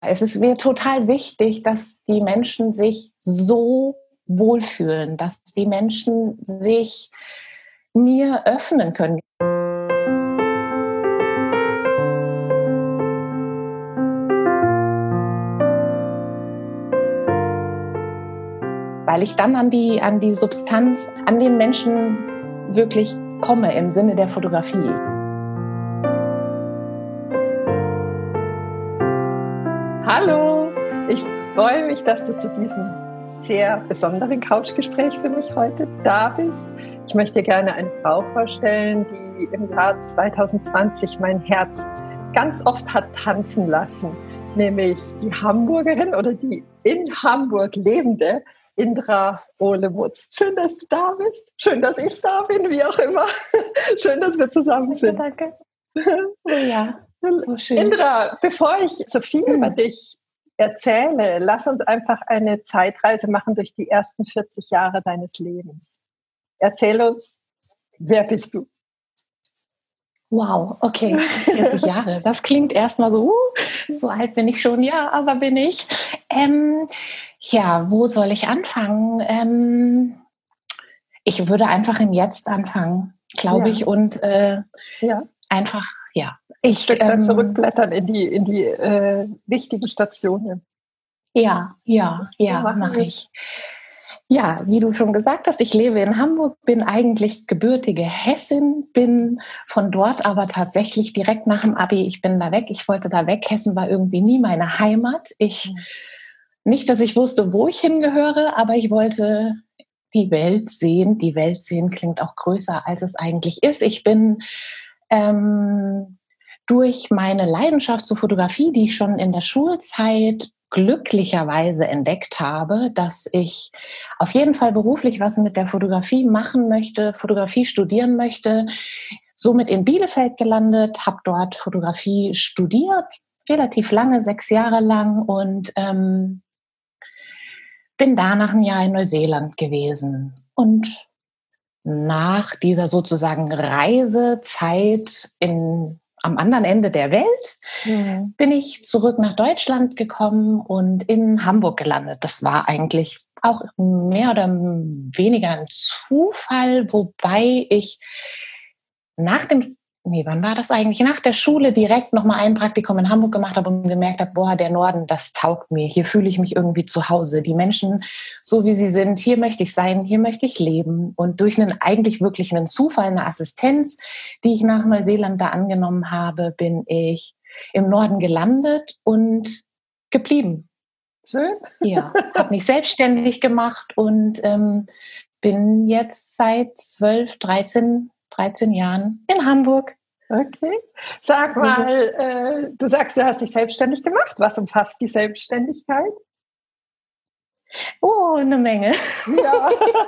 Es ist mir total wichtig, dass die Menschen sich so wohlfühlen, dass die Menschen sich mir öffnen können. Weil ich dann an die Substanz, an den Menschen wirklich komme im Sinne der Fotografie. Hallo, ich freue mich, dass du zu diesem sehr besonderen Couchgespräch für mich heute da bist. Ich möchte dir gerne eine Frau vorstellen, die im Jahr 2020 mein Herz ganz oft hat tanzen lassen, nämlich die Hamburgerin oder die in Hamburg lebende Indra Olewutz. Schön, dass du da bist. Schön, dass ich da bin, wie auch immer. Schön, dass wir zusammen sind. Danke. Oh ja, so schön. Indra, bevor ich so viel über dich erzähle, lass uns einfach eine Zeitreise machen durch die ersten 40 Jahre deines Lebens. Erzähl uns, wer bist du? Wow, okay, 40 Jahre. Das klingt erstmal so alt bin ich schon, ja, aber bin ich. Ja, wo soll ich anfangen? Ich würde einfach im Jetzt anfangen, glaube ich, und einfach, ja. Ein Stück weit zurückblättern in die wichtigen Stationen. Ja, mache ich. Ja, wie du schon gesagt hast, ich lebe in Hamburg, bin eigentlich gebürtige Hessin, bin von dort aber tatsächlich direkt nach dem Abi, ich bin da weg, ich wollte da weg. Hessen war irgendwie nie meine Heimat. Nicht, dass ich wusste, wo ich hingehöre, aber ich wollte die Welt sehen. Die Welt sehen klingt auch größer, als es eigentlich ist. Ich bin durch meine Leidenschaft zur Fotografie, die ich schon in der Schulzeit glücklicherweise entdeckt habe, dass ich auf jeden Fall beruflich was mit der Fotografie machen möchte, Fotografie studieren möchte. Somit in Bielefeld gelandet, habe dort Fotografie studiert, relativ lange, 6 Jahre lang, und bin danach ein Jahr in Neuseeland gewesen. Und nach dieser sozusagen Reisezeit am anderen Ende der Welt bin ich zurück nach Deutschland gekommen und in Hamburg gelandet. Das war eigentlich auch mehr oder weniger ein Zufall, wobei ich wann war das eigentlich? Nach der Schule direkt nochmal ein Praktikum in Hamburg gemacht habe und gemerkt habe, der Norden, das taugt mir. Hier fühle ich mich irgendwie zu Hause. Die Menschen, so wie sie sind, hier möchte ich sein, hier möchte ich leben. Und durch eigentlich wirklich einen Zufall, eine Assistenz, die ich nach Neuseeland da angenommen habe, bin ich im Norden gelandet und geblieben. Schön. Ja, habe mich selbstständig gemacht und bin jetzt seit 13 Jahren in Hamburg. Okay. Sag mal, du sagst, du hast dich selbstständig gemacht. Was umfasst die Selbstständigkeit? Oh, eine Menge. Ja.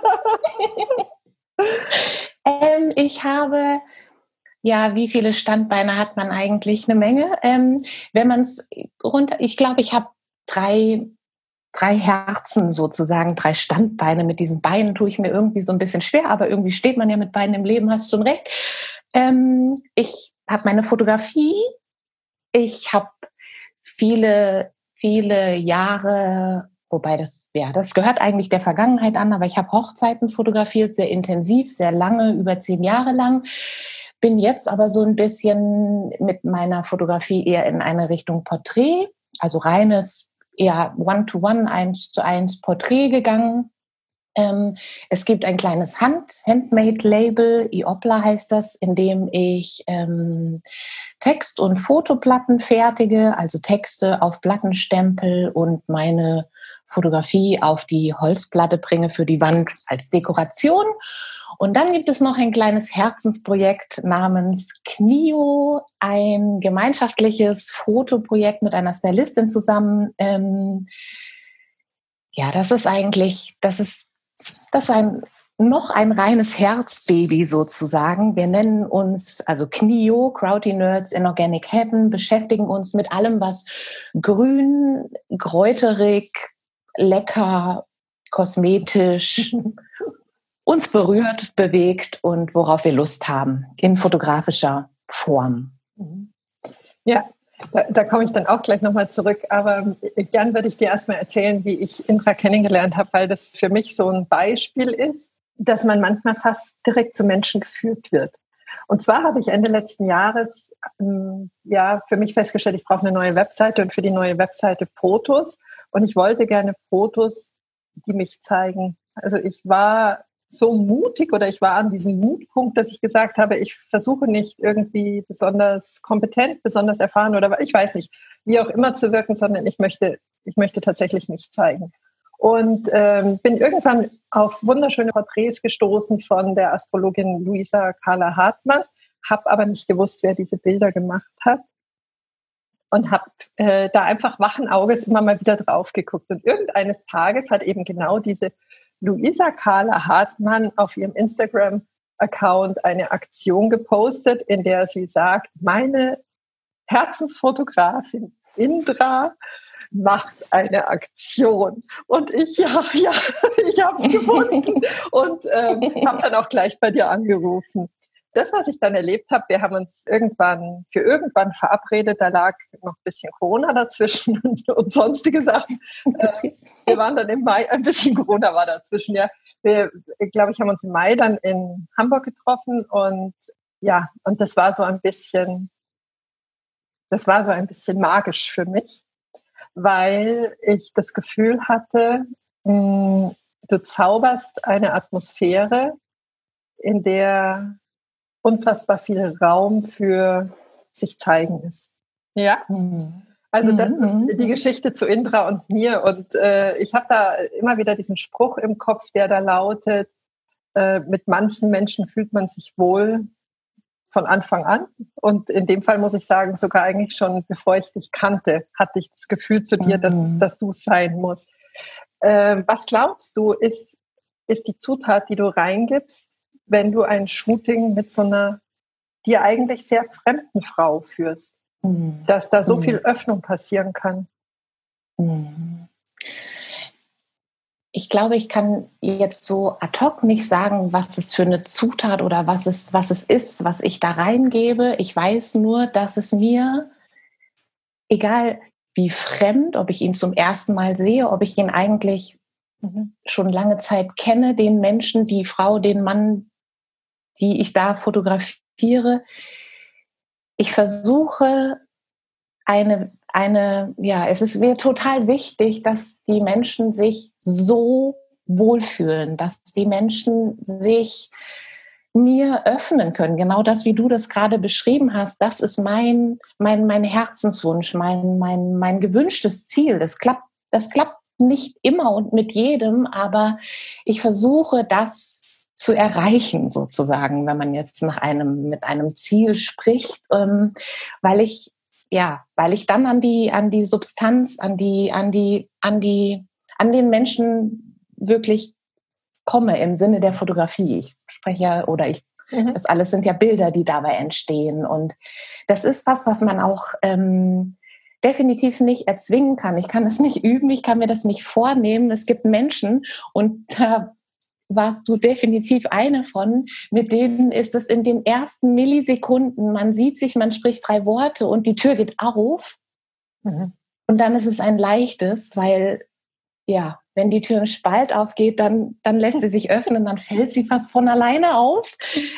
Ich habe, wie viele Standbeine hat man eigentlich? Eine Menge. Wenn man es ich glaube, ich habe drei Herzen sozusagen, 3 Standbeine. Mit diesen Beinen tue ich mir irgendwie so ein bisschen schwer, aber irgendwie steht man ja mit Beinen im Leben, hast schon recht. Ich habe meine Fotografie, ich habe viele Jahre, wobei das gehört eigentlich der Vergangenheit an, aber ich habe Hochzeiten fotografiert, sehr intensiv, sehr lange, über 10 Jahre lang. Bin jetzt aber so ein bisschen mit meiner Fotografie eher in eine Richtung Porträt, also reines eher One-to-One, 1:1 Porträt gegangen. Es gibt ein kleines Handmade-Label, Iopla heißt das, in dem ich Text- und Fotoplatten fertige, also Texte auf Plattenstempel und meine Fotografie auf die Holzplatte bringe für die Wand als Dekoration. Und dann gibt es noch ein kleines Herzensprojekt namens Knio, ein gemeinschaftliches Fotoprojekt mit einer Stylistin zusammen. Das ist noch ein reines Herzbaby sozusagen. Wir nennen uns also Knio, Krauty Nerds in Organic Heaven, beschäftigen uns mit allem, was grün, kräuterig, lecker, kosmetisch uns berührt, bewegt und worauf wir Lust haben, in fotografischer Form. Ja, Da komme ich dann auch gleich nochmal zurück, aber gern würde ich dir erstmal erzählen, wie ich Indra kennengelernt habe, weil das für mich so ein Beispiel ist, dass man manchmal fast direkt zu Menschen geführt wird. Und zwar habe ich Ende letzten Jahres für mich festgestellt, ich brauche eine neue Webseite und für die neue Webseite Fotos. Und ich wollte gerne Fotos, die mich zeigen. Also ich war so mutig oder ich war an diesem Mutpunkt, dass ich gesagt habe, ich versuche nicht irgendwie besonders kompetent, besonders erfahren oder ich weiß nicht, wie auch immer zu wirken, sondern ich möchte tatsächlich mich zeigen. Und bin irgendwann auf wunderschöne Porträts gestoßen von der Astrologin Luisa Carla Hartmann, habe aber nicht gewusst, wer diese Bilder gemacht hat und habe da einfach wachen Auges immer mal wieder drauf geguckt. Und irgendeines Tages hat eben genau diese Luisa Carla Hartmann auf ihrem Instagram-Account eine Aktion gepostet, in der sie sagt, meine Herzensfotografin Indra macht eine Aktion. Und ich habe es gefunden und habe dann auch gleich bei dir angerufen. Das, was ich dann erlebt habe, wir haben uns irgendwann verabredet, da lag noch ein bisschen Corona dazwischen und sonstige Sachen. Wir waren dann im Mai, ein bisschen Corona war dazwischen, ja. Wir, glaube ich, haben uns im Mai dann in Hamburg getroffen und das war so ein bisschen magisch für mich, weil ich das Gefühl hatte, du zauberst eine Atmosphäre, in der unfassbar viel Raum für sich zeigen ist. Ja? Also das ist die Geschichte zu Indra und mir. Und ich habe da immer wieder diesen Spruch im Kopf, der da lautet, mit manchen Menschen fühlt man sich wohl von Anfang an. Und in dem Fall muss ich sagen, sogar eigentlich schon, bevor ich dich kannte, hatte ich das Gefühl zu dir, dass du es sein musst. Was glaubst du, ist die Zutat, die du reingibst, wenn du ein Shooting mit so einer dir eigentlich sehr fremden Frau führst, dass da so viel Öffnung passieren kann? Ich glaube, ich kann jetzt so ad hoc nicht sagen, was es für eine Zutat oder was es ist, was ich da reingebe. Ich weiß nur, dass es mir, egal wie fremd, ob ich ihn zum ersten Mal sehe, ob ich ihn eigentlich schon lange Zeit kenne, den Menschen, die Frau, den Mann, die ich da fotografiere. Ich versuche es ist mir total wichtig, dass die Menschen sich so wohlfühlen, dass die Menschen sich mir öffnen können. Genau das, wie du das gerade beschrieben hast, das ist mein Herzenswunsch, mein gewünschtes Ziel. Das klappt nicht immer und mit jedem, aber ich versuche das zu erreichen, sozusagen, wenn man jetzt mit einem Ziel spricht, weil ich dann an die Substanz, an den Menschen wirklich komme im Sinne der Fotografie. Ich spreche ja, das alles sind ja Bilder, die dabei entstehen. Und das ist was man auch definitiv nicht erzwingen kann. Ich kann es nicht üben, ich kann mir das nicht vornehmen. Es gibt Menschen, und da warst du definitiv eine von, mit denen ist es in den ersten Millisekunden, man sieht sich, man spricht 3 Worte und die Tür geht auf. Und dann ist es ein leichtes, weil, wenn die Tür im Spalt aufgeht, dann lässt sie sich öffnen, dann fällt sie fast von alleine auf.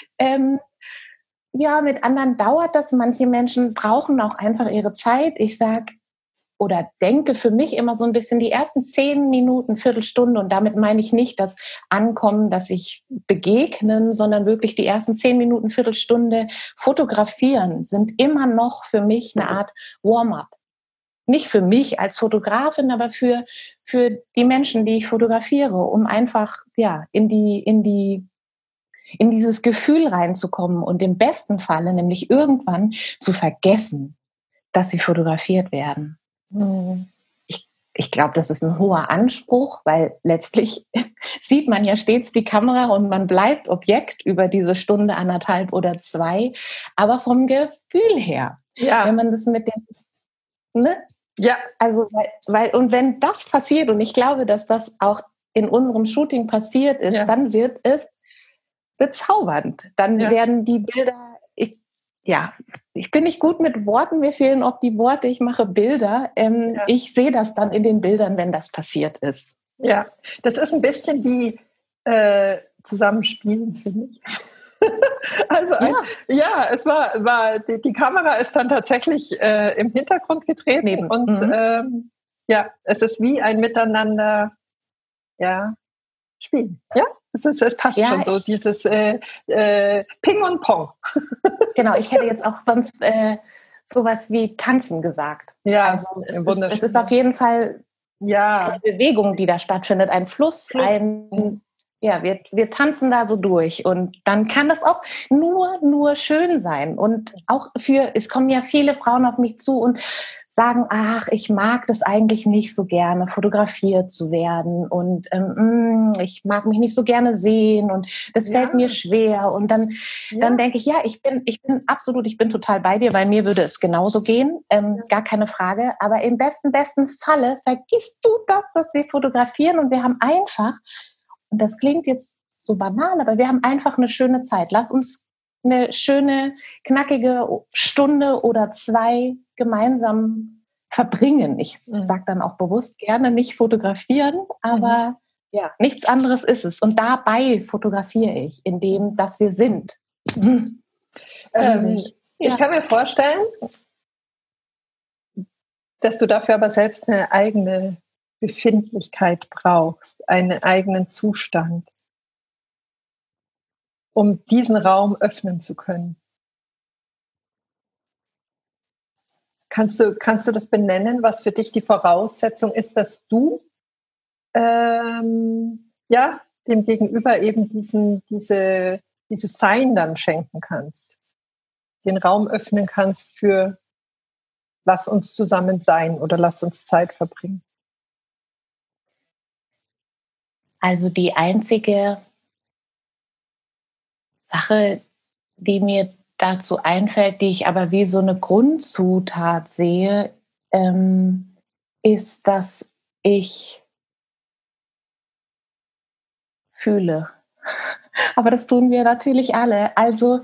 Mit anderen dauert das. Manche Menschen brauchen auch einfach ihre Zeit. Ich sage oder denke für mich immer so ein bisschen die ersten 10 Minuten, Viertelstunde, und damit meine ich nicht das Ankommen, das sich begegnen, sondern wirklich die ersten 10 Minuten, Viertelstunde fotografieren sind immer noch für mich eine Art Warm-up. Nicht für mich als Fotografin, aber für die Menschen, die ich fotografiere, um einfach in dieses Gefühl reinzukommen und im besten Falle nämlich irgendwann zu vergessen, dass sie fotografiert werden. Ich glaube, das ist ein hoher Anspruch, weil letztlich sieht man ja stets die Kamera und man bleibt Objekt über diese Stunde, 1,5 oder 2. Aber vom Gefühl her, wenn man das mit dem, Ja. Also, und wenn das passiert, und ich glaube, dass das auch in unserem Shooting passiert ist, dann wird es bezaubernd. Dann werden die Bilder, ja, ich bin nicht gut mit Worten, mir fehlen auch die Worte, ich mache Bilder. Ich sehe das dann in den Bildern, wenn das passiert ist. Ja, das ist ein bisschen wie Zusammenspielen, finde ich. Also es war die Kamera ist dann tatsächlich im Hintergrund getreten und es ist wie ein Miteinander spielen. Ja, es passt schon so, dieses Ping und Pong. Genau, ich hätte jetzt auch sonst sowas wie tanzen gesagt. Ja, also es ist auf jeden Fall eine Bewegung, die da stattfindet, ein Fluss. Wir tanzen da so durch und dann kann das auch nur schön sein. Und auch es kommen ja viele Frauen auf mich zu und sagen, ach, ich mag das eigentlich nicht so gerne, fotografiert zu werden und ich mag mich nicht so gerne sehen und das fällt mir schwer. Und dann denke ich, ich bin total bei dir, bei mir würde es genauso gehen, gar keine Frage. Aber im besten Falle vergisst du das, dass wir fotografieren und wir haben einfach, und das klingt jetzt so banal, aber wir haben einfach eine schöne Zeit. Lass uns eine schöne, knackige Stunde oder 2 gemeinsam verbringen. Ich sage dann auch bewusst gerne nicht fotografieren, aber nichts anderes ist es. Und dabei fotografiere ich, indem, dass wir sind. Ich kann mir vorstellen, dass du dafür aber selbst eine eigene Befindlichkeit brauchst, einen eigenen Zustand, um diesen Raum öffnen zu können. Kannst du das benennen, was für dich die Voraussetzung ist, dass du dem Gegenüber eben dieses Sein dann schenken kannst, den Raum öffnen kannst für lass uns zusammen sein oder lass uns Zeit verbringen? Also die einzige Sache, die mir dazu einfällt, die ich aber wie so eine Grundzutat sehe, ist, dass ich fühle. Aber das tun wir natürlich alle. Also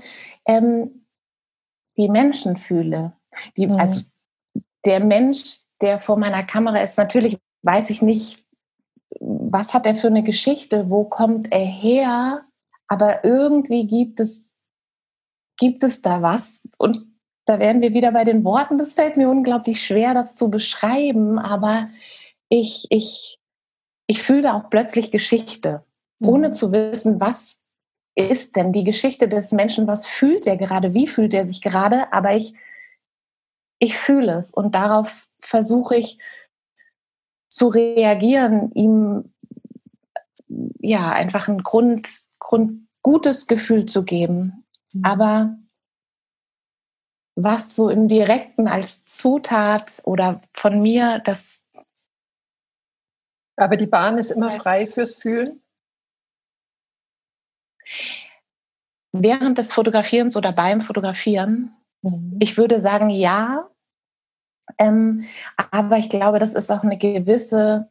die Menschen fühle. Also der Mensch, der vor meiner Kamera ist, natürlich weiß ich nicht, was hat er für eine Geschichte, wo kommt er her, aber irgendwie gibt es da was. Und da wären wir wieder bei den Worten. Das fällt mir unglaublich schwer, das zu beschreiben, aber ich fühle auch plötzlich Geschichte, ohne zu wissen, was ist denn die Geschichte des Menschen, was fühlt er gerade, wie fühlt er sich gerade, aber ich fühle es und darauf versuche ich zu reagieren, ihm einfach ein gutes Gefühl zu geben. Aber was so im Direkten als Zutat oder von mir, das... Aber die Bahn ist immer frei fürs Fühlen? Während des Fotografierens oder beim Fotografieren, ich würde sagen, ja. Aber ich glaube, das ist auch eine gewisse,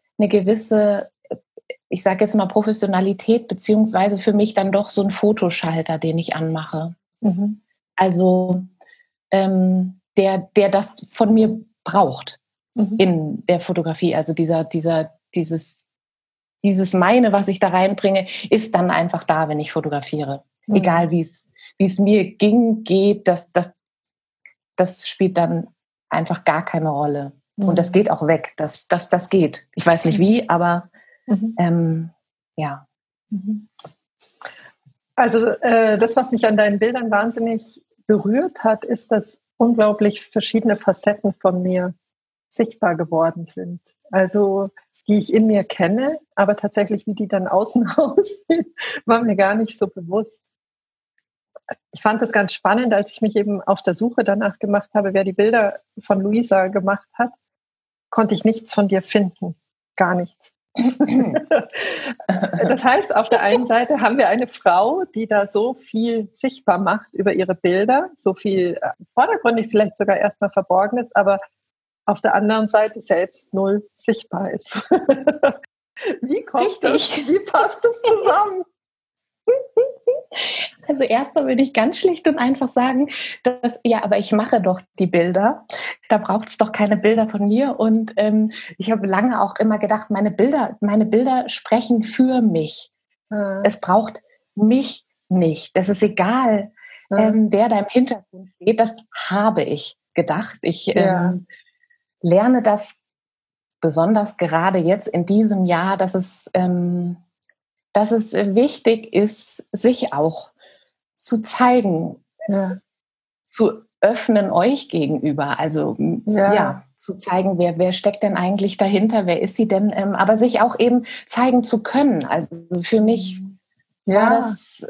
ich sage jetzt mal Professionalität, beziehungsweise für mich dann doch so ein Fotoschalter, den ich anmache. Also der das von mir braucht in der Fotografie. Also dieses meine, was ich da reinbringe, ist dann einfach da, wenn ich fotografiere. Egal wie es mir geht, das spielt dann einfach gar keine Rolle. Und das geht auch weg. Das geht. Ich weiß nicht wie, aber ja. Also das, was mich an deinen Bildern wahnsinnig berührt hat, ist, dass unglaublich verschiedene Facetten von mir sichtbar geworden sind. Also die ich in mir kenne, aber tatsächlich, wie die dann außen aussehen, war mir gar nicht so bewusst. Ich fand das ganz spannend, als ich mich eben auf der Suche danach gemacht habe, wer die Bilder von Luisa gemacht hat, konnte ich nichts von dir finden. Gar nichts. Das heißt, auf der einen Seite haben wir eine Frau, die da so viel sichtbar macht über ihre Bilder, so viel vordergründig vielleicht sogar erstmal verborgen ist, aber auf der anderen Seite selbst null sichtbar ist. Wie kommt das? Wie passt das zusammen? Also erstmal würde ich ganz schlicht und einfach sagen, dass, ja, aber ich mache doch die Bilder. Da braucht es doch keine Bilder von mir. Und ich habe lange auch immer gedacht, meine Bilder sprechen für mich. Es braucht mich nicht. Das ist egal, wer da im Hintergrund steht. Das habe ich gedacht. Ich lerne das besonders gerade jetzt in diesem Jahr, dass es wichtig ist, sich auch zu zeigen, zu öffnen euch gegenüber. Also zu zeigen, wer steckt denn eigentlich dahinter, wer ist sie denn, aber sich auch eben zeigen zu können. Also für mich war das,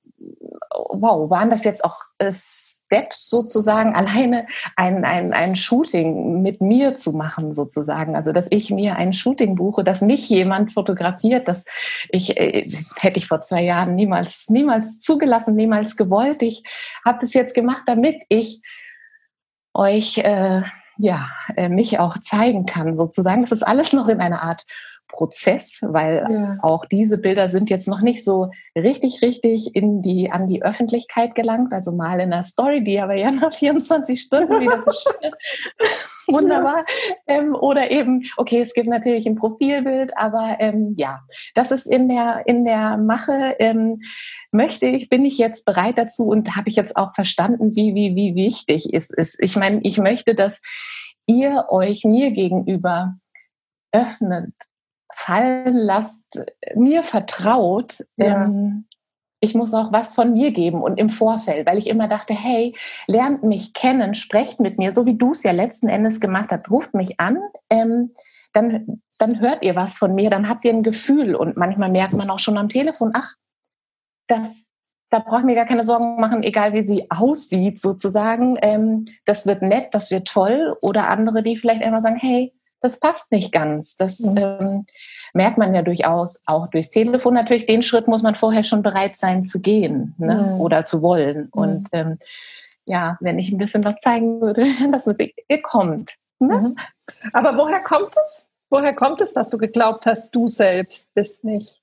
wow, waren das jetzt auch Steps sozusagen, alleine ein Shooting mit mir zu machen sozusagen. Also dass ich mir ein Shooting buche, dass mich jemand fotografiert, das hätte ich vor 2 Jahren niemals zugelassen, niemals gewollt. Ich habe das jetzt gemacht, damit ich euch mich auch zeigen kann sozusagen. Das ist alles noch in einer Art Prozess, weil auch diese Bilder sind jetzt noch nicht so richtig an die Öffentlichkeit gelangt, also mal in einer Story, die aber ja nach 24 Stunden wieder verschwindet. Wunderbar. Oder eben, okay, es gibt natürlich ein Profilbild, aber das ist in der Mache. Bin ich jetzt bereit dazu und habe ich jetzt auch verstanden, wie wichtig es ist. Ich meine, ich möchte, dass ihr euch mir gegenüber öffnet, fallen lasst, mir vertraut. Ich muss auch was von mir geben und im Vorfeld, weil ich immer dachte, hey, lernt mich kennen, sprecht mit mir, so wie du es ja letzten Endes gemacht hast, ruft mich an, dann hört ihr was von mir, dann habt ihr ein Gefühl und manchmal merkt man auch schon am Telefon, ach, da brauche ich mir gar keine Sorgen machen, egal wie sie aussieht sozusagen, das wird nett, das wird toll, oder andere, die vielleicht einmal sagen, hey, das passt nicht ganz. Das merkt man ja durchaus auch durchs Telefon. Natürlich, den Schritt muss man vorher schon bereit sein zu gehen, ne? Oder zu wollen. Und wenn ich ein bisschen was zeigen würde, dass es kommt. Ne? Aber woher kommt es? Woher kommt es, dass du geglaubt hast, du selbst bist nicht?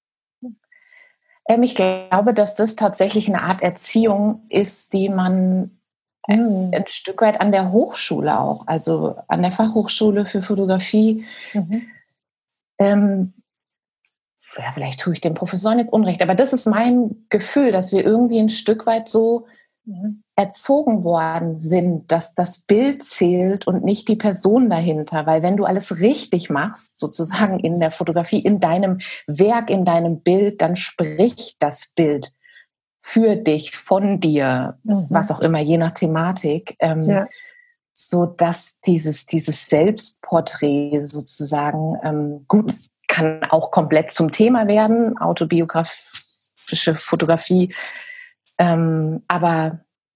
Ich glaube, dass das tatsächlich eine Art Erziehung ist, die man ein Stück weit an der Hochschule auch, also an der Fachhochschule für Fotografie. Vielleicht tue ich den Professoren jetzt Unrecht, aber das ist mein Gefühl, dass wir irgendwie ein Stück weit so erzogen worden sind, dass das Bild zählt und nicht die Person dahinter. Weil wenn du alles richtig machst, sozusagen in der Fotografie, in deinem Werk, in deinem Bild, dann spricht das Bild für dich, von dir, was auch immer, je nach Thematik, so dass dieses Selbstporträt sozusagen gut kann auch komplett zum Thema werden, autobiografische Fotografie, aber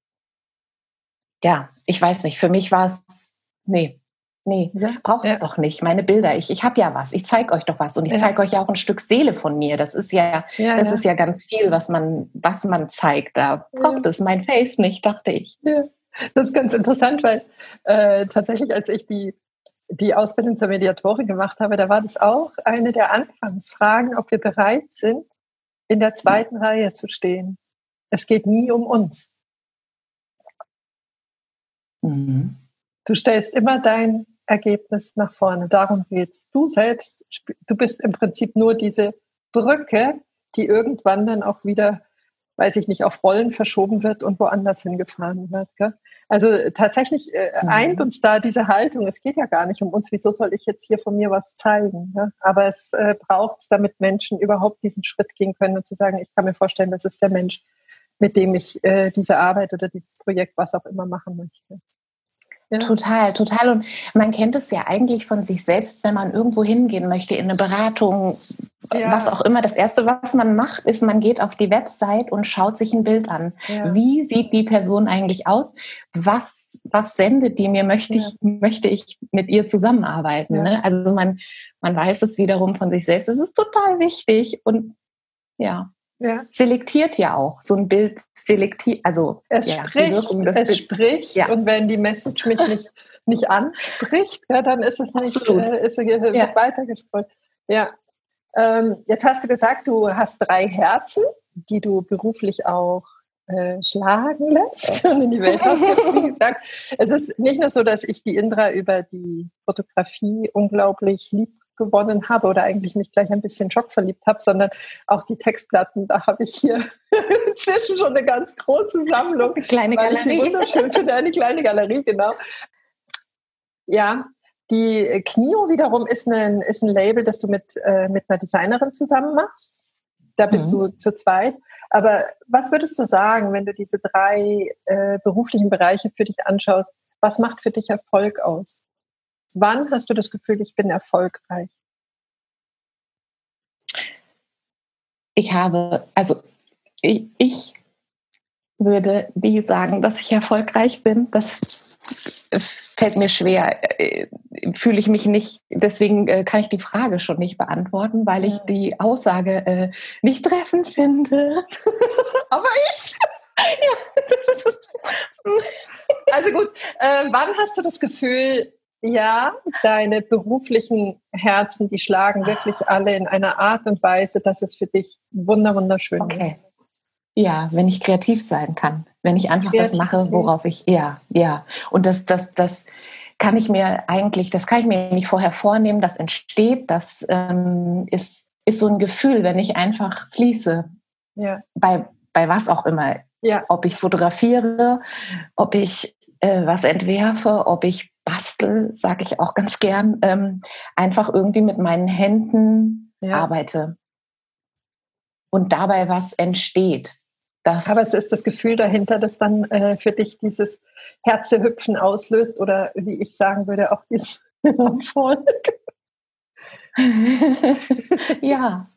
ja, ich weiß nicht, für mich war es, braucht es doch nicht. Meine Bilder, ich habe ja was, ich zeige euch doch was und ich zeige euch ja auch ein Stück Seele von mir. Das ist ist ja ganz viel, was man zeigt. Da braucht es mein Face nicht, dachte ich. Ja. Das ist ganz interessant, weil tatsächlich, als ich die Ausbildung zur Mediatorin gemacht habe, da war das auch eine der Anfangsfragen, ob wir bereit sind, in der 2. Reihe zu stehen. Es geht nie um uns. Du stellst immer dein Ergebnis nach vorne. Darum geht's. Du selbst, du bist im Prinzip nur diese Brücke, die irgendwann dann auch wieder, weiß ich nicht, auf Rollen verschoben wird und woanders hingefahren wird. Gell? Also tatsächlich eint uns da diese Haltung. Es geht ja gar nicht um uns. Wieso soll ich jetzt hier von mir was zeigen? Ja? Aber es braucht es, damit Menschen überhaupt diesen Schritt gehen können und zu sagen, ich kann mir vorstellen, das ist der Mensch, mit dem ich diese Arbeit oder dieses Projekt, was auch immer, machen möchte. Ja. Total. Und man kennt es ja eigentlich von sich selbst, wenn man irgendwo hingehen möchte, in eine Beratung, was auch immer. Das Erste, was man macht, ist, man geht auf die Website und schaut sich ein Bild an. Ja. Wie sieht die Person eigentlich aus? Was sendet die mir? Möchte ich mit ihr zusammenarbeiten? Ne? Also man weiß es wiederum von sich selbst. Es ist total wichtig und selektiert ja auch. So ein Bild selektiert, also es spricht und wenn die Message mich nicht anspricht, dann ist es nicht wird weitergescrollt. Ja. Jetzt hast du gesagt, du hast 3 Herzen die du beruflich auch schlagen lässt und in die Welt rausgibst. Wie gesagt, es ist nicht nur so, dass ich die Indra über die Fotografie unglaublich lieb gewonnen habe oder eigentlich mich gleich ein bisschen schockverliebt habe, sondern auch die Textplatten, da habe ich hier inzwischen schon eine ganz große Sammlung, Kleine weil ich sie Galerie. wunderschön finde, eine kleine Galerie, genau. Ja, die Knio wiederum ist ein Label, das du mit einer Designerin zusammen machst. Da bist du zu zweit. Aber was würdest du sagen, wenn du diese 3 beruflichen Bereiche für dich anschaust? Was macht für dich Erfolg aus? Wann hast du das Gefühl, ich bin erfolgreich? Ich würde die sagen, dass ich erfolgreich bin. Das fällt mir schwer. Fühle ich mich nicht, deswegen kann ich die Frage schon nicht beantworten, weil ich die Aussage nicht treffend finde. Aber ich? Also gut, wann hast du das Gefühl, ja, deine beruflichen Herzen, die schlagen wirklich alle in einer Art und Weise, dass es für dich wunderschön ist? Ja, wenn ich kreativ sein kann, wenn ich einfach das mache, worauf ich, ja. Und das kann ich mir nicht vorher vornehmen, das entsteht, das ist so ein Gefühl, wenn ich einfach fließe, bei was auch immer, ob ich fotografiere, ob ich was entwerfe, ob ich bastel, sage ich auch ganz gern, einfach irgendwie mit meinen Händen arbeite und dabei was entsteht. Aber es ist das Gefühl dahinter, das dann für dich dieses Herzehüpfen auslöst oder wie ich sagen würde, auch dieses Erfolg. Ja.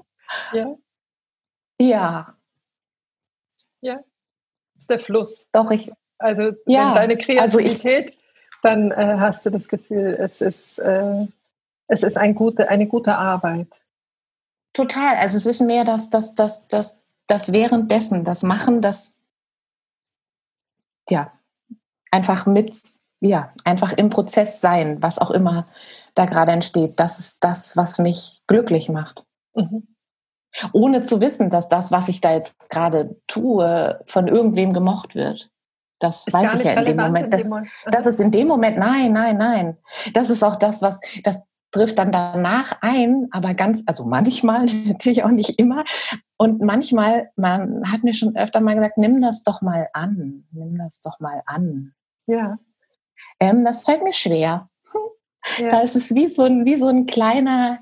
Ja. Ist der Fluss. Doch, wenn deine Kreativität, dann hast du das Gefühl, es ist eine gute Arbeit. Total. Also es ist mehr das währenddessen, das Machen, das einfach einfach im Prozess sein, was auch immer da gerade entsteht. Das ist das, was mich glücklich macht. Ohne zu wissen, dass das, was ich da jetzt gerade tue, von irgendwem gemocht wird. Das ist weiß ich ja in dem Moment. Das ist in dem Moment, nein. Das ist auch das trifft dann danach ein, aber manchmal, natürlich auch nicht immer. Und manchmal, man hat mir schon öfter mal gesagt, nimm das doch mal an. Ja. Das fällt mir schwer. Ja. Da ist es wie so eine kleine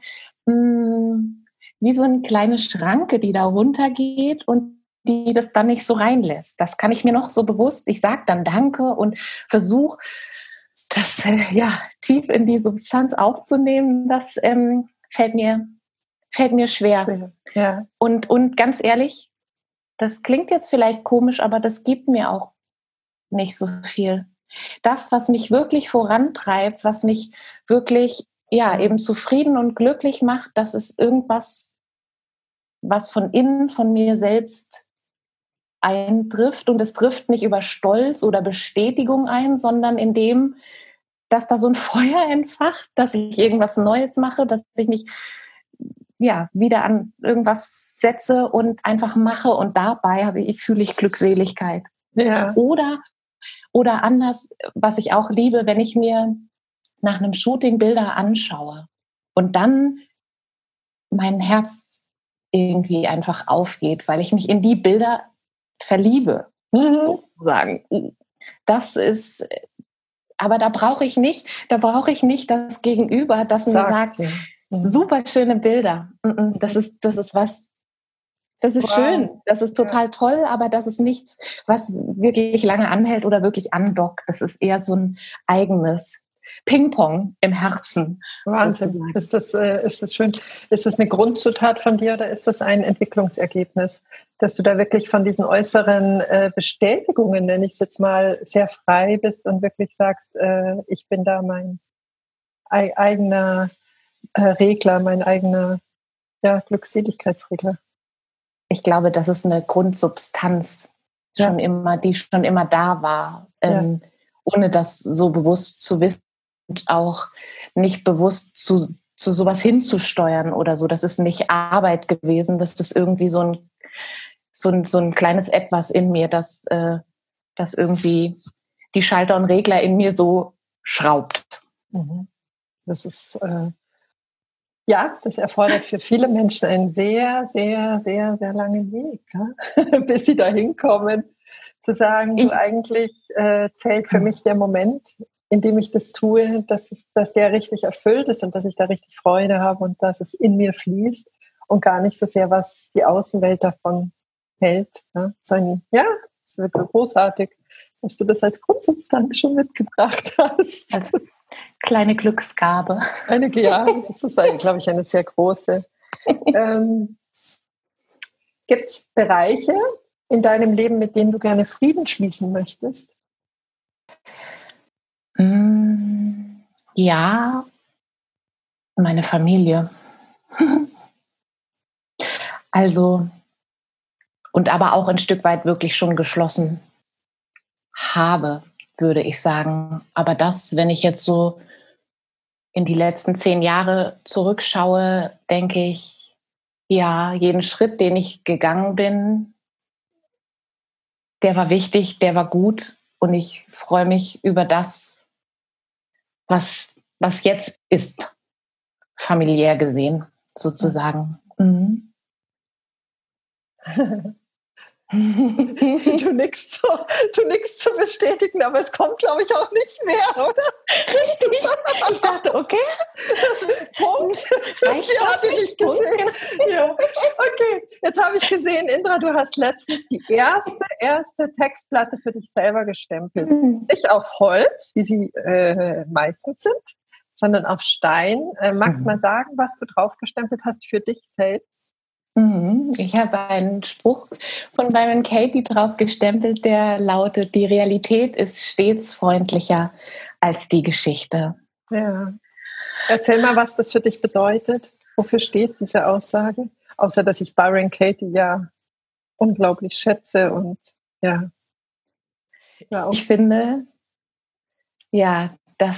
Schranke, die da runtergeht und die das dann nicht so reinlässt. Das kann ich mir noch so bewusst, ich sage dann Danke und versuche, das tief in die Substanz aufzunehmen. Das fällt mir schwer. Ja. Und ganz ehrlich, das klingt jetzt vielleicht komisch, aber das gibt mir auch nicht so viel. Das, was mich wirklich vorantreibt, was mich wirklich eben zufrieden und glücklich macht, das ist irgendwas, was von innen, von mir selbst eintrifft. Und es trifft nicht über Stolz oder Bestätigung ein, sondern indem, dass da so ein Feuer entfacht, dass ich irgendwas Neues mache, dass ich mich wieder an irgendwas setze und einfach mache und dabei fühle ich Glückseligkeit. Ja. Oder anders, was ich auch liebe, wenn ich mir nach einem Shooting Bilder anschaue und dann mein Herz irgendwie einfach aufgeht, weil ich mich in die Bilder verliebe, sozusagen. Das ist, aber da brauche ich nicht das Gegenüber, das mir sagt, super schöne Bilder. Das ist was, das ist schön, das ist total toll, aber das ist nichts, was wirklich lange anhält oder wirklich andockt. Das ist eher so ein eigenes Ping-Pong im Herzen. Wahnsinn. Ist das schön? Ist das eine Grundzutat von dir oder ist das ein Entwicklungsergebnis, dass du da wirklich von diesen äußeren Bestätigungen, nenne ich es jetzt mal, sehr frei bist und wirklich sagst, ich bin da mein eigener Regler, mein eigener Glückseligkeitsregler? Ich glaube, das ist eine Grundsubstanz, die schon immer da war, ohne das so bewusst zu wissen und auch nicht bewusst zu sowas hinzusteuern oder so. Das ist nicht Arbeit gewesen, das ist irgendwie so so ein kleines Etwas in mir, das irgendwie die Schalter und Regler in mir so schraubt. Mhm. Das ist, das erfordert für viele Menschen einen sehr, sehr, sehr, sehr langen Weg, ja? Bis sie da hinkommen, zu sagen, du, eigentlich zählt für mich der Moment, in dem ich das tue, dass der richtig erfüllt ist und dass ich da richtig Freude habe und dass es in mir fließt und gar nicht so sehr, was die Außenwelt davon hält. Ja, das ist großartig, dass du das als Grundsubstanz schon mitgebracht hast. Also, kleine Glücksgabe. Das ist, glaube ich, eine sehr große. Gibt es Bereiche in deinem Leben, mit denen du gerne Frieden schließen möchtest? Ja, meine Familie. Also, und aber auch ein Stück weit wirklich schon geschlossen habe, würde ich sagen. Aber das, wenn ich jetzt so in die letzten 10 Jahre zurückschaue, denke ich, ja, jeden Schritt, den ich gegangen bin, der war wichtig, der war gut und ich freue mich über das, was jetzt ist, familiär gesehen, sozusagen. Mhm. Du nickst zu bestätigen, aber es kommt, glaube ich, auch nicht mehr, oder? Richtig. Ich dachte, okay. Punkt. Sie hatte nicht gesehen. Ja. Okay, jetzt habe ich gesehen, Indra, du hast letztens die erste Textplatte für dich selber gestempelt. Nicht auf Holz, wie sie meistens sind, sondern auf Stein. Magst du mal sagen, was du drauf gestempelt hast für dich selbst? Ich habe einen Spruch von Byron Katie drauf gestempelt, der lautet: Die Realität ist stets freundlicher als die Geschichte. Ja. Erzähl mal, was das für dich bedeutet. Wofür steht diese Aussage? Außer, dass ich Byron Katie ja unglaublich schätze und ja. Ich finde, ja,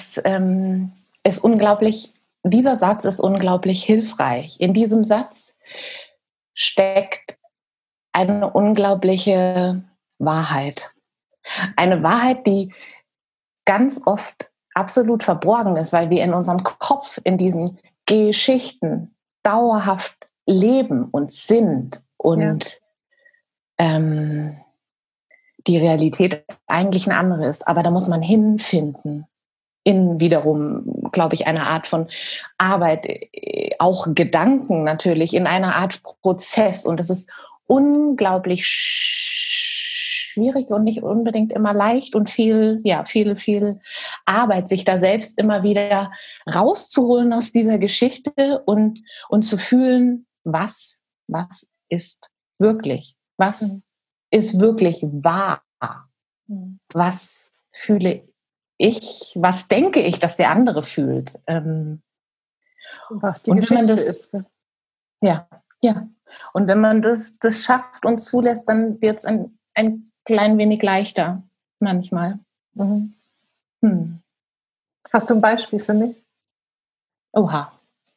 dieser Satz ist unglaublich hilfreich. In diesem Satz steckt eine unglaubliche Wahrheit. Eine Wahrheit, die ganz oft absolut verborgen ist, weil wir in unserem Kopf in diesen Geschichten dauerhaft leben und sind und die Realität eigentlich eine andere ist. Aber da muss man hinfinden. In wiederum, glaube ich, eine Art von Arbeit, auch Gedanken natürlich, in einer Art Prozess. Und das ist unglaublich schwierig und nicht unbedingt immer leicht und viel Arbeit, sich da selbst immer wieder rauszuholen aus dieser Geschichte und zu fühlen, was ist wirklich, was ist wirklich wahr, was fühle ich, was denke ich, dass der andere fühlt. Was die Geschichte ist. Ja. Und wenn man das schafft und zulässt, dann wird es ein klein wenig leichter manchmal. Hast du ein Beispiel für mich? Oha.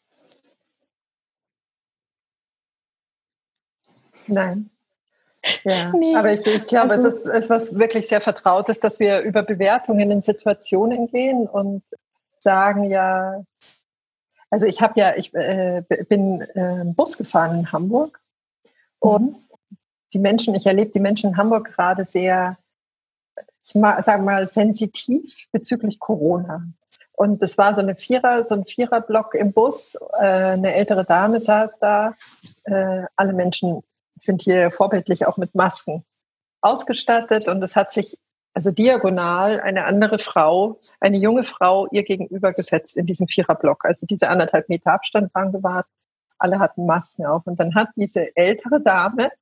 Nein. Ja, nee. Aber ich glaube, es ist was wirklich sehr Vertrautes, dass wir über Bewertungen in Situationen gehen und sagen, ja, also ich bin Bus gefahren in Hamburg und ich erlebe die Menschen in Hamburg gerade sehr, sage mal, sensitiv bezüglich Corona. Und es war so ein Viererblock im Bus, eine ältere Dame saß da, alle Menschen sind hier vorbildlich auch mit Masken ausgestattet und es hat sich also diagonal eine andere Frau, eine junge Frau ihr gegenüber gesetzt in diesem Viererblock. Also diese 1,5 Meter Abstand waren gewahrt, alle hatten Masken auf. Und dann hat diese ältere Dame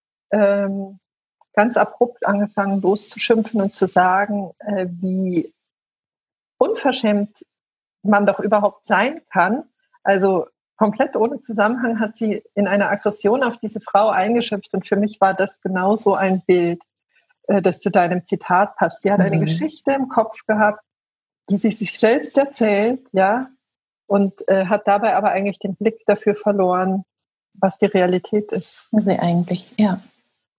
ganz abrupt angefangen loszuschimpfen und zu sagen, wie unverschämt man doch überhaupt sein kann. Also komplett ohne Zusammenhang hat sie in einer Aggression auf diese Frau eingeschimpft. Und für mich war das genauso ein Bild, das zu deinem Zitat passt. Sie hat eine Geschichte im Kopf gehabt, die sie sich selbst erzählt, ja, und hat dabei aber eigentlich den Blick dafür verloren, was die Realität ist. Sie eigentlich, ja.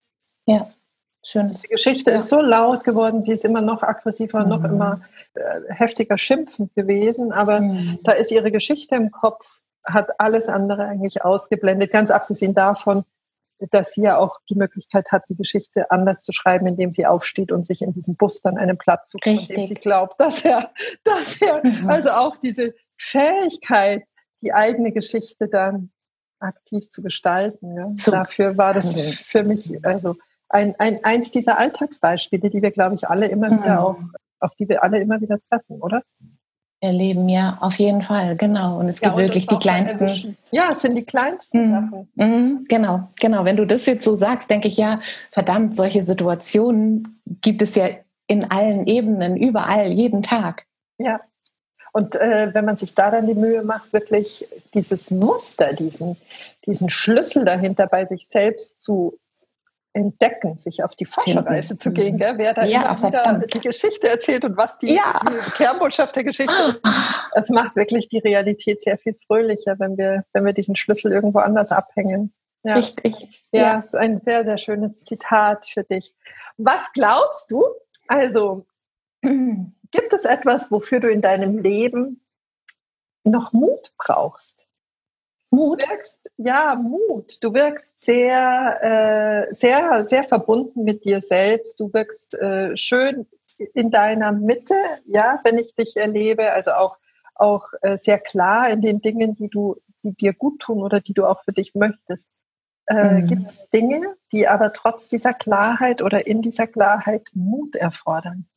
Ja, schönes. Die Geschichte ist so laut geworden, sie ist immer noch aggressiver, noch Mhm. immer heftiger schimpfend gewesen, aber da ist ihre Geschichte im Kopf, hat alles andere eigentlich ausgeblendet, ganz abgesehen davon, dass sie ja auch die Möglichkeit hat, die Geschichte anders zu schreiben, indem sie aufsteht und sich in diesem Bus dann einen Platz sucht, von dem sie glaubt, dass er also auch diese Fähigkeit, die eigene Geschichte dann aktiv zu gestalten. Ja. Dafür war das für mich also eins dieser Alltagsbeispiele, die wir, glaube ich, alle immer wieder auch, auf die wir alle immer wieder treffen, oder? Erleben, ja, auf jeden Fall, genau. Und es gibt wirklich die kleinsten. Ja, es sind die kleinsten Sachen. Genau. Wenn du das jetzt so sagst, denke ich, ja, verdammt, solche Situationen gibt es ja in allen Ebenen, überall, jeden Tag. Ja. Und wenn man sich da dann die Mühe macht, wirklich dieses Muster, diesen Schlüssel dahinter bei sich selbst zu entdecken, sich auf die Forscherreise zu gehen, gell? Wer da immer wieder die Geschichte erzählt und was die Kernbotschaft der Geschichte ist. Das macht wirklich die Realität sehr viel fröhlicher, wenn wir diesen Schlüssel irgendwo anders abhängen. Ja. Richtig. Ja, ist ein sehr, sehr schönes Zitat für dich. Was glaubst du? Also, gibt es etwas, wofür du in deinem Leben noch Mut brauchst? Mut? Mut. Du wirkst sehr, sehr, sehr verbunden mit dir selbst. Du wirkst schön in deiner Mitte, ja, wenn ich dich erlebe. Also auch sehr klar in den Dingen, die dir gut tun oder die du auch für dich möchtest. Gibt es Dinge, die aber trotz dieser Klarheit oder in dieser Klarheit Mut erfordern?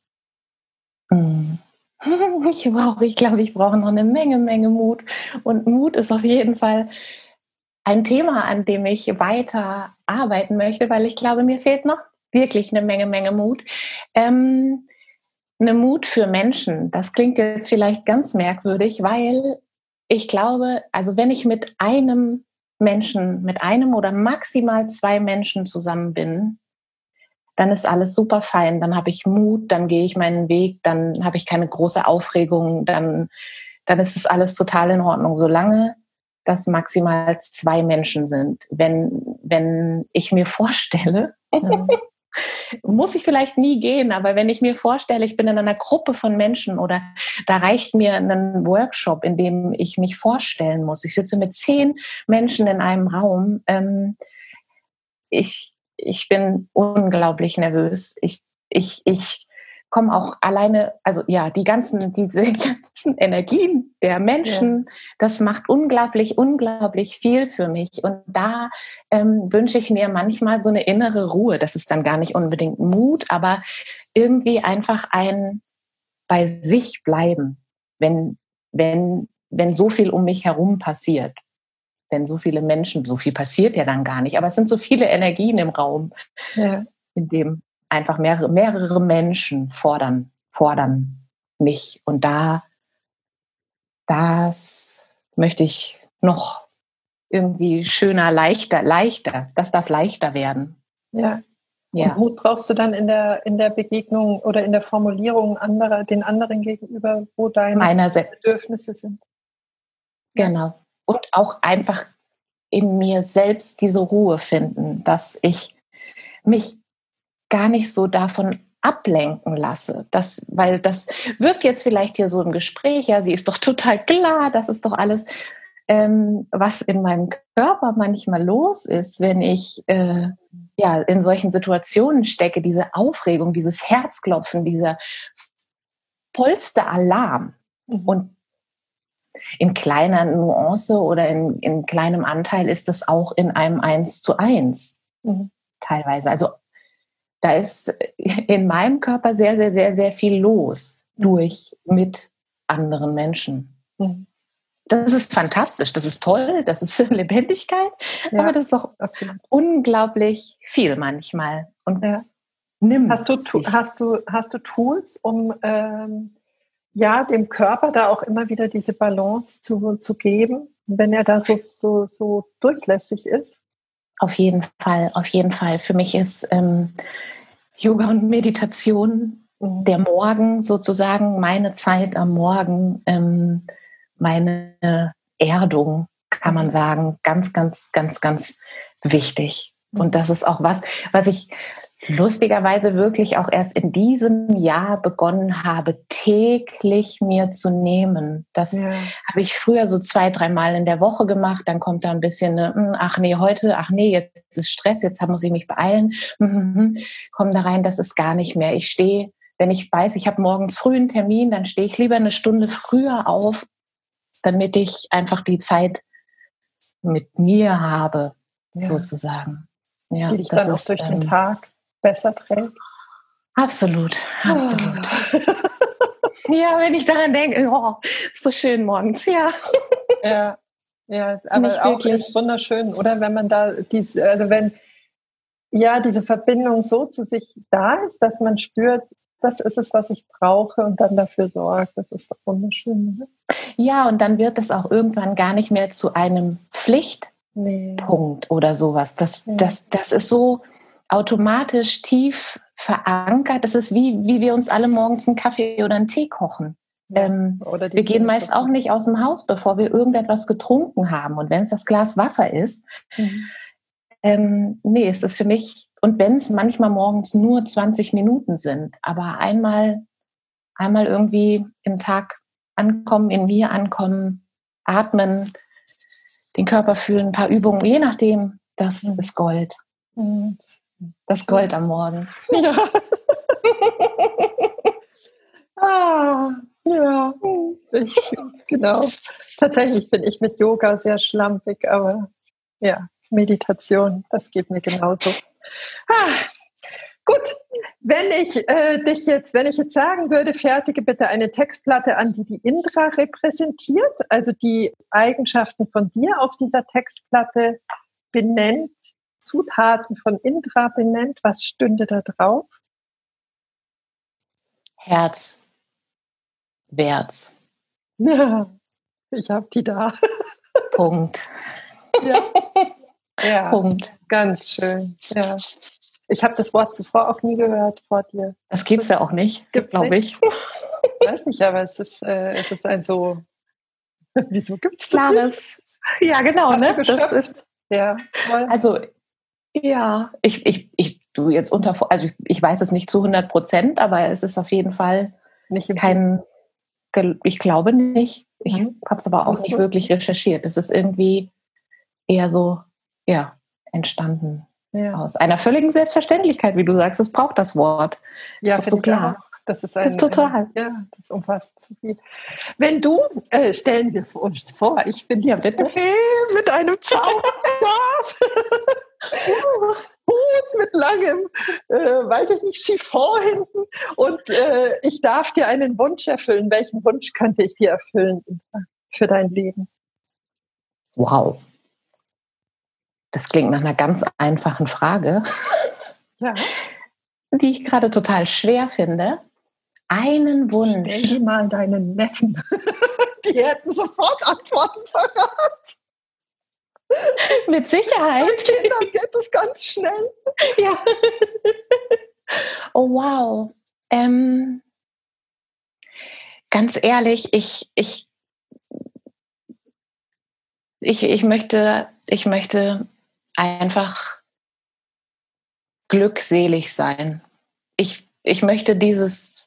Ich glaube, ich brauche noch eine Menge Mut. Und Mut ist auf jeden Fall ein Thema, an dem ich weiter arbeiten möchte, weil ich glaube, mir fehlt noch wirklich eine Menge Mut. Eine Mut für Menschen. Das klingt jetzt vielleicht ganz merkwürdig, weil ich glaube, also wenn ich mit einem Menschen, mit einem oder maximal 2 Menschen zusammen bin, dann ist alles super fein, dann habe ich Mut, dann gehe ich meinen Weg, dann habe ich keine große Aufregung, dann ist es alles total in Ordnung, solange das maximal 2 Menschen sind. Wenn ich mir vorstelle, muss ich vielleicht nie gehen, aber wenn ich mir vorstelle, ich bin in einer Gruppe von Menschen oder da reicht mir ein Workshop, in dem ich mich vorstellen muss. Ich sitze mit 10 Menschen in einem Raum. Ich bin unglaublich nervös. Ich komme auch alleine, also ja, diese ganzen Energien der Menschen, das macht unglaublich viel für mich. Und da wünsche ich mir manchmal so eine innere Ruhe. Das ist dann gar nicht unbedingt Mut, aber irgendwie einfach ein bei sich bleiben, wenn so viel um mich herum passiert. Wenn so viele Menschen, so viel passiert ja dann gar nicht, aber es sind so viele Energien im Raum, in dem einfach mehrere Menschen fordern mich. Und das möchte ich noch irgendwie schöner, leichter. Das darf leichter werden. Ja. Und Mut brauchst du dann in der Begegnung oder in der Formulierung den anderen gegenüber, wo deine Bedürfnisse sind. Genau. Und auch einfach in mir selbst diese Ruhe finden, dass ich mich gar nicht so davon ablenken lasse. Weil das wirkt jetzt vielleicht hier so im Gespräch, ja, sie ist doch total klar, das ist doch alles, was in meinem Körper manchmal los ist, wenn ich in solchen Situationen stecke, diese Aufregung, dieses Herzklopfen, dieser vollste Alarm. Und in kleiner Nuance oder in kleinem Anteil ist das auch in einem 1:1 teilweise. Also da ist in meinem Körper sehr, sehr, sehr, sehr viel los mit anderen Menschen. Das ist fantastisch, das ist toll, das ist Lebendigkeit, aber das ist auch unglaublich viel manchmal. Und hast du Tools, um dem Körper da auch immer wieder diese Balance zu geben, wenn er da so durchlässig ist? Auf jeden Fall. Für mich ist Yoga und Meditation der Morgen sozusagen, meine Zeit am Morgen, meine Erdung, kann man sagen, ganz, ganz, ganz, ganz wichtig. Und das ist auch was ich lustigerweise wirklich auch erst in diesem Jahr begonnen habe, täglich mir zu nehmen. Das habe ich früher so 2-3 Mal in der Woche gemacht. Dann kommt da ein bisschen, ach nee, heute, ach nee, jetzt ist Stress, jetzt muss ich mich beeilen. Komm da rein, das ist gar nicht mehr. Ich stehe, wenn ich weiß, ich habe morgens früh einen Termin, dann stehe ich lieber eine Stunde früher auf, damit ich einfach die Zeit mit mir habe, sozusagen. Ja, die dich dann auch durch den Tag besser trägt. Absolut. Ja, wenn ich daran denke, ist so schön morgens, Ja, aber nicht auch wirklich. Ist wunderschön, oder? Wenn man da diese Verbindung so zu sich da ist, dass man spürt, das ist es, was ich brauche und dann dafür sorgt. Das ist doch wunderschön, oder? Ja, und dann wird es auch irgendwann gar nicht mehr zu einem Pflichtpunkt oder sowas. Das ist so automatisch tief verankert. Das ist wie wir uns alle morgens einen Kaffee oder einen Tee kochen. Wir gehen meist auch nicht aus dem Haus, bevor wir irgendetwas getrunken haben. Und wenn es das Glas Wasser ist, ist das für mich, und wenn es manchmal morgens nur 20 Minuten sind, aber einmal irgendwie im Tag ankommen, in mir ankommen, atmen, den Körper fühlen, ein paar Übungen, je nachdem, das ist Gold. Das Gold am Morgen. Ja. Ja. Genau. Tatsächlich bin ich mit Yoga sehr schlampig, aber ja, Meditation, das geht mir genauso. Gut, wenn ich jetzt sagen würde, fertige bitte eine Textplatte an, die Indra repräsentiert, also die Eigenschaften von dir auf dieser Textplatte benennt, Zutaten von Indra benennt, was stünde da drauf? Herz, Wärts. Ja, ich habe die da. Punkt. Ja, Punkt. Ganz schön. Ja. Ich habe das Wort zuvor auch nie gehört vor dir. Das gibt es ja auch nicht, glaube ich. Ich weiß nicht, aber es ist ein so. Wieso gibt es das? Klares. Ja, genau. Ne? Das ist toll. Also ja, ich weiß es nicht zu 100%, aber es ist auf jeden Fall nicht ich glaube nicht. Ich habe es aber auch nicht wirklich recherchiert. Es ist irgendwie eher so, entstanden. Aus einer völligen Selbstverständlichkeit, wie du sagst, es braucht das Wort. Ja, ist doch so klar. Das ist total. Das umfasst so viel. Wenn du, stellen wir uns vor, ich bin hier mit einem Zauberstab, Hut mit langem, Chiffon hinten und ich darf dir einen Wunsch erfüllen. Welchen Wunsch könnte ich dir erfüllen für dein Leben? Wow. Das klingt nach einer ganz einfachen Frage, die ich gerade total schwer finde. Einen Wunsch. Stell dir mal deinen Neffen. Die hätten sofort Antworten verraten. Mit Sicherheit. Bei Kindern geht es ganz schnell. Ja. Oh, wow. Ganz ehrlich, ich möchte einfach glückselig sein. Ich möchte dieses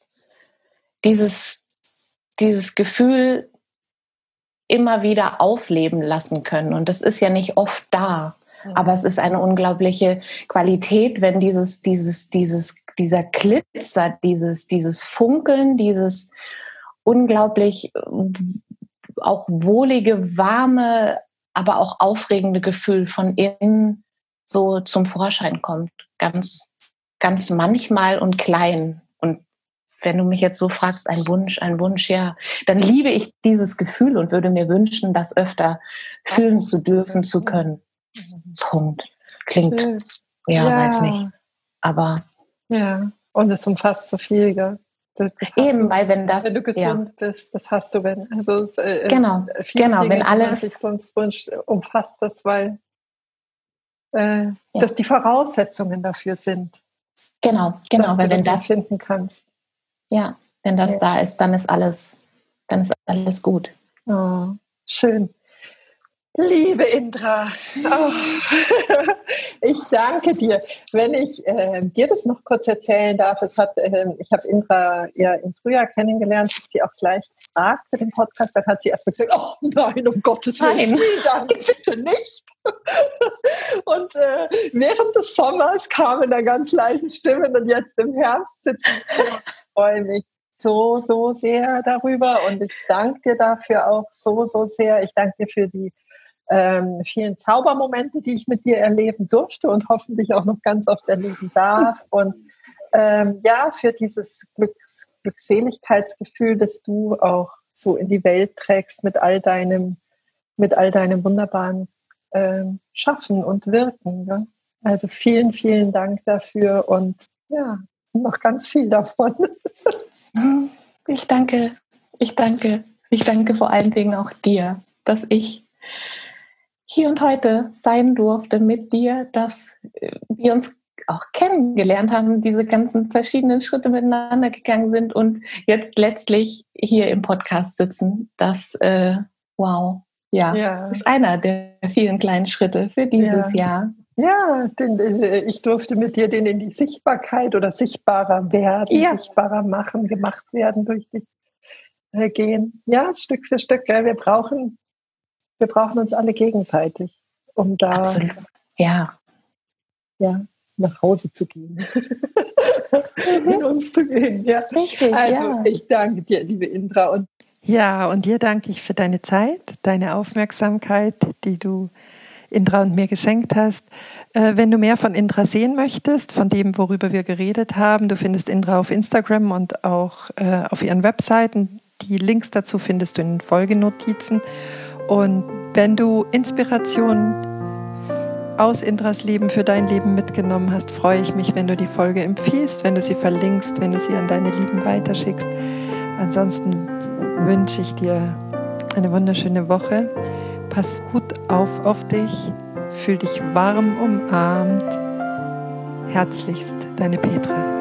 Gefühl immer wieder aufleben lassen können. Und das ist ja nicht oft da. Aber es ist eine unglaubliche Qualität, wenn dieser Glitzer, dieses Funkeln, dieses unglaublich auch wohlige, warme, aber auch aufregende Gefühl von innen so zum Vorschein kommt. Ganz, ganz manchmal und klein. Und wenn du mich jetzt so fragst, ein Wunsch, ja, dann liebe ich dieses Gefühl und würde mir wünschen, das öfter fühlen zu dürfen, zu können. Punkt. Klingt, weiß nicht. Aber. Ja, und es umfasst so viel, gell? Eben, weil wenn du gesund bist, das hast du, wenn. Also genau, Dinge, wenn alles. Die man sich sonst wünscht, umfasst das, weil dass die Voraussetzungen dafür sind. Genau, dass weil du wenn das finden kannst. Ja, wenn das da ist, dann ist alles gut. Oh, schön. Liebe Indra, Ich danke dir. Wenn ich dir das noch kurz erzählen darf, ich habe Indra ja im Frühjahr kennengelernt, habe sie auch gleich gefragt für den Podcast, dann hat sie erstmal gesagt, oh nein, um Gottes Willen, dann bitte nicht. Und während des Sommers kamen da ganz leise Stimmen und jetzt im Herbst sitzen wir und freue mich so sehr darüber und ich danke dir dafür auch so sehr. Ich danke dir für die vielen Zaubermomente, die ich mit dir erleben durfte und hoffentlich auch noch ganz oft erleben darf. Und für dieses Glückseligkeitsgefühl, das du auch so in die Welt trägst mit all deinem wunderbaren Schaffen und Wirken. Ja? Also vielen Dank dafür und ja, noch ganz viel davon. Ich danke vor allen Dingen auch dir, dass ich hier und heute sein durfte mit dir, dass wir uns auch kennengelernt haben, diese ganzen verschiedenen Schritte miteinander gegangen sind und jetzt letztlich hier im Podcast sitzen. Das, ist einer der vielen kleinen Schritte für dieses Jahr. Ja, ich durfte mit dir den in die Sichtbarkeit oder sichtbarer werden, sichtbarer machen, gemacht werden durch dich gehen. Ja, Stück für Stück. Wir brauchen uns alle gegenseitig, um da nach Hause zu gehen. In uns zu gehen. Ja. Richtig, ich danke dir, liebe Indra. Und dir danke ich für deine Zeit, deine Aufmerksamkeit, die du Indra und mir geschenkt hast. Wenn du mehr von Indra sehen möchtest, von dem, worüber wir geredet haben, du findest Indra auf Instagram und auch auf ihren Webseiten. Die Links dazu findest du in den Folgenotizen. Und wenn du Inspiration aus Indras Leben für dein Leben mitgenommen hast, freue ich mich, wenn du die Folge empfiehlst, wenn du sie verlinkst, wenn du sie an deine Lieben weiterschickst. Ansonsten wünsche ich dir eine wunderschöne Woche. Pass gut auf dich, fühl dich warm umarmt. Herzlichst, deine Petra.